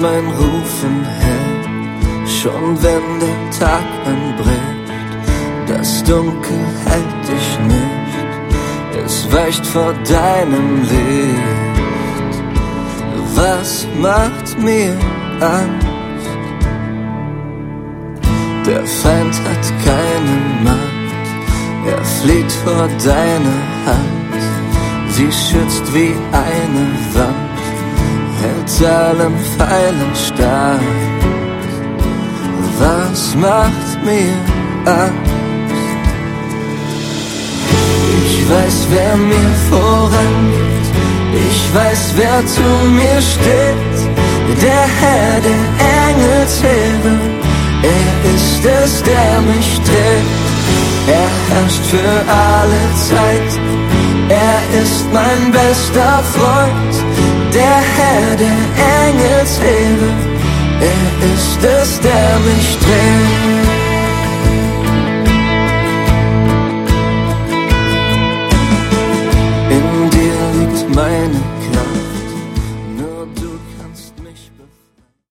mein Rufen hält, schon wenn der Tag anbricht. Das Dunkel hält dich nicht, es weicht vor deinem Licht. Was macht mir Angst? Der Feind hat keine Macht, er flieht vor deiner Hand. Sie schützt wie eine Wand, hält allen Pfeilen stand. Was macht mir Angst? Ich weiß, wer mir vorangeht, ich weiß, wer zu mir steht. Der Herr der Engelsheere, er ist es, der mich trägt. Er herrscht für alle Zeit, er ist mein bester Freund. Der Herr der Engelsheere, er ist es, der mich trägt.